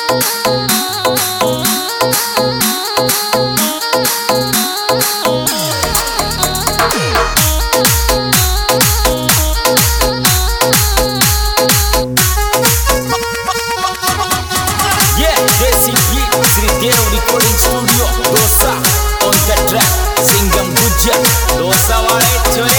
Recording studio Dosa on the track Singgam Puja Dosa wale coy.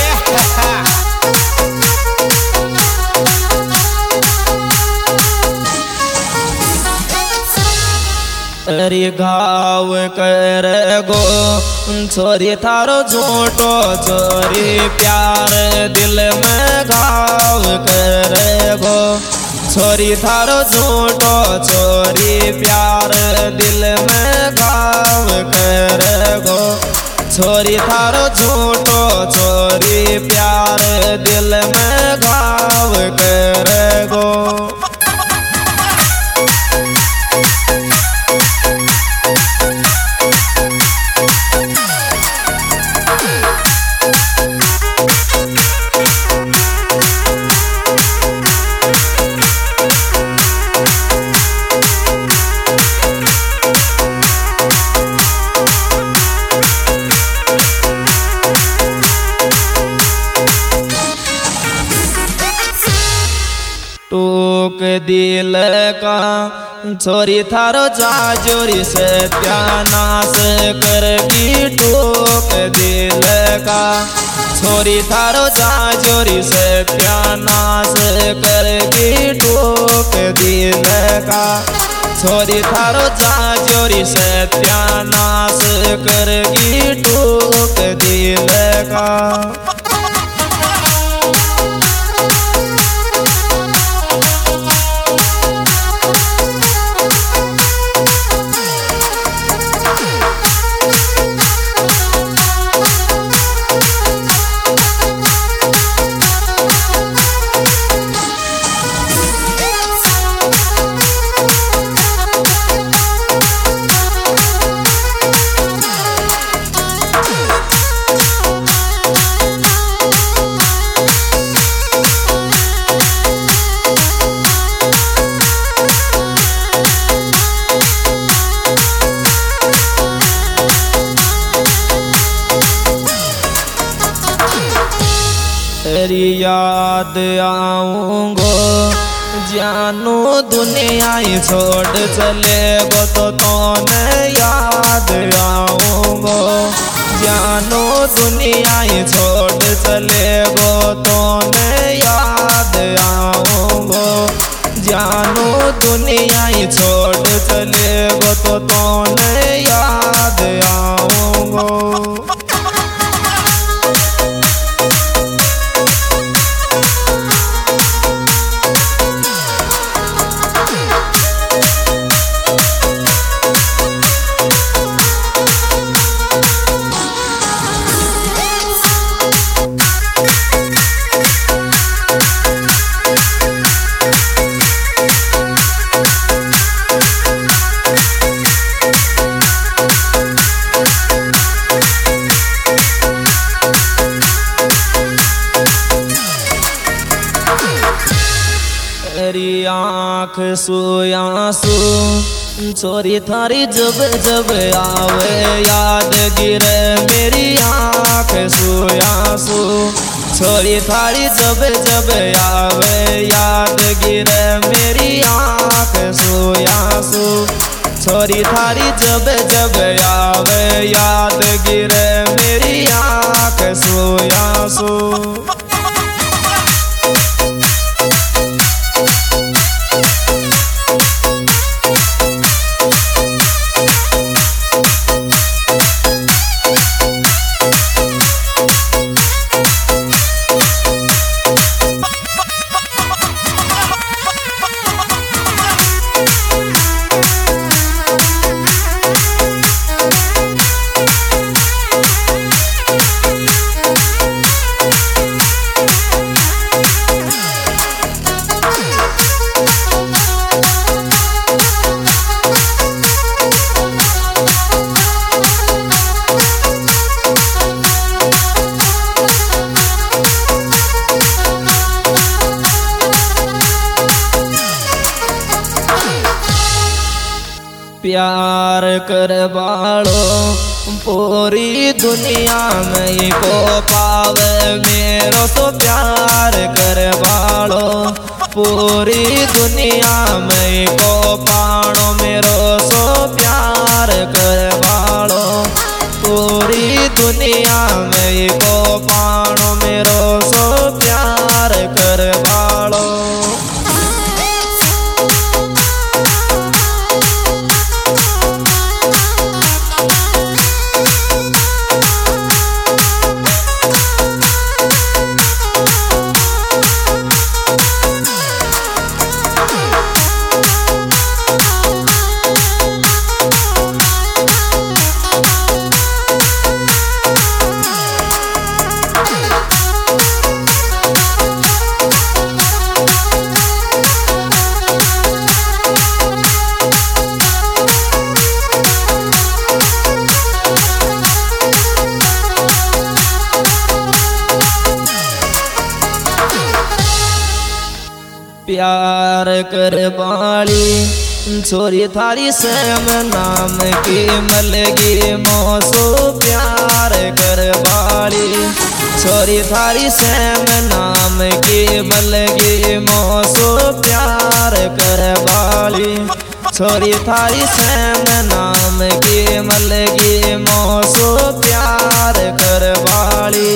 अरे घाव कर गो छोरी थारो झूठो छोरी प्यार दिल में घाव कर गो छोरी थारो झूठो छोरी प्यार दिल में घाव कर गो छोरी थारो झूठो छोरी प्यार दिल में घाव कर गो। टूक दिल का छोरी थारो जाजोरी सत्यानाश करगी। टूक दिल का छोरी थारो जाजोरी सत्यानाश करगी। टूक दिल का छोरी थारो जाजोरी सत्यानाश करगी। टूक दिल का तेरी याद आऊंगो जानू दुनिया ही छोड़ चले गो तो मैं याद आऊंगो जानू दुनिया ही छोड़ चले गो तो मैं याद आऊंगो जानू दुनिया ही छोड़ चले गो तो मैं याद आऊंगो। तेरी आँख सुयासू छोरी थारी जब जब आवे याद गिरे मेरी आँख सुयासू छोरी थारी जब जब आवे याद गिरे मेरी आँख सुयासू छोरी थारी जब जब आवे याद गिरे मेरी आँख सुयासू। प्यार कर बालो पूरी दुनिया में को पावे मेरो तो प्यार कर बालो पूरी दुनिया में को पाणो मेरो सो प्यार कर बालो पूरी दुनिया में को पाणो मेरो सो प्यार कर बालो। प्यार कर बाली छोरी थारी सैम नाम की मलगी मोसो प्यार कर बाली छोरी थारी सैम नाम की मलगी मोसो प्यार कर बाली छोरी थारी सैम नाम की मलगी मोसो प्यार कर बाली।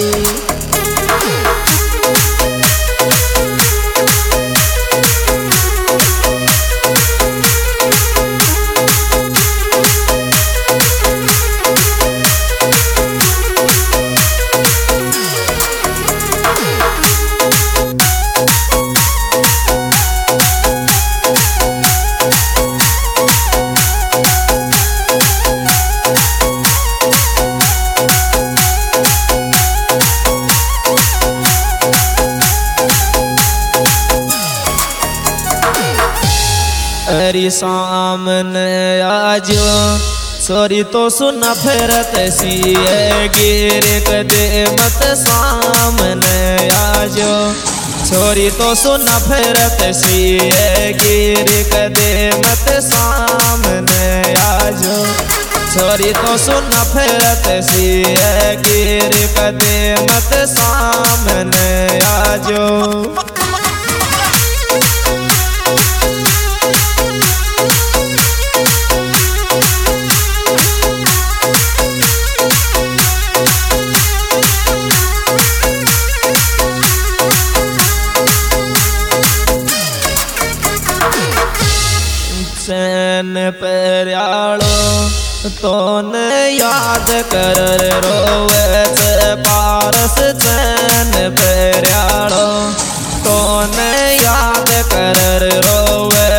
अरे सामने आजो छोरी तो सुन फिरत सीए गिर कदे मत सामने आजो छोरी तो सुन फिरत सीए गिर कदे मत सामने आजो छोरी तो सुन फिरत सीए गिर कदे मत सामने आजो। चैन पर्यालो तोन याद कर रोवे पारस चैन पर्यालो तोन याद कर रोवे